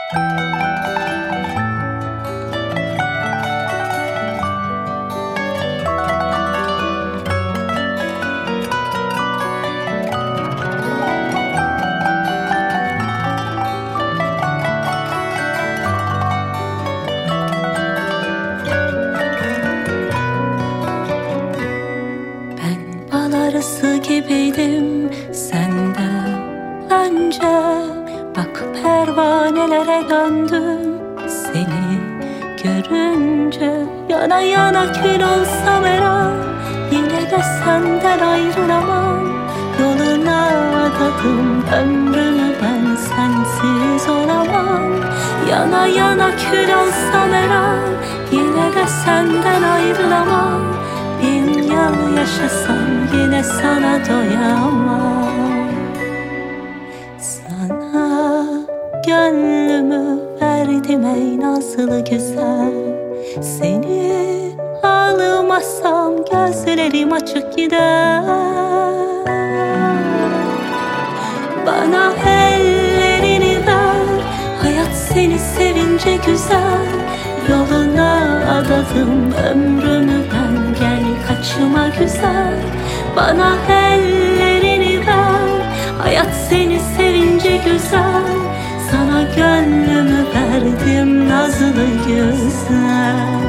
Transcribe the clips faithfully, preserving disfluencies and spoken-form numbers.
Arısı gibiydim senden önce. Bak pervanelere döndüm seni görünce. Yana yana kül olsam her an, yine de senden ayrılamam. Yoluna adadım ömrümü, ben sensiz olamam. Yana yana kül olsam her an, yine de senden ayrılamam. Bin yıl yaşasam yine sana doyamam. Sana gönlümü verdim ey nazlı güzel. Seni ağlamasam gözlerim açık gider. Bana ellerini ver, hayat seni sevince güzel. Yoluna adadım ömrümü ben, gel kaçma güzel. Bana ellerini ver, hayat seni sevince güzel. Sana gönlümü verdim nazlı güzel.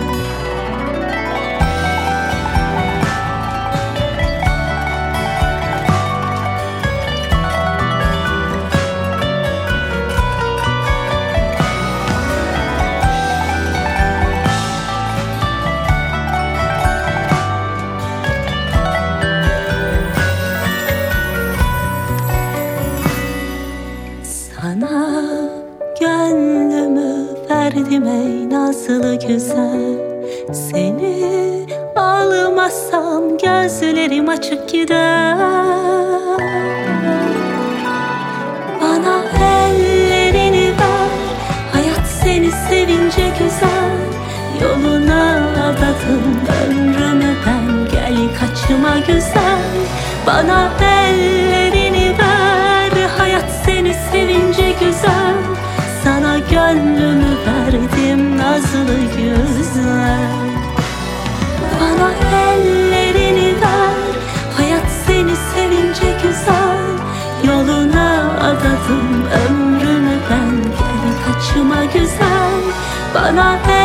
Sana gönlümü verdim ey nazlı güzel. Seni ağlamasam gözlerim açık gider. Bana ellerini ver, hayat seni sevince güzel. Yoluna adadım ömrümü ben, gel kaçma güzel. Bana ellerini ver, hayat seni sevince güzel. Sana gönlümü verdim nazlı güzel. Bana ellerini ver, hayat seni sevince güzel. Yoluna adadım ömrümü ben, gel kaçma güzel. Bana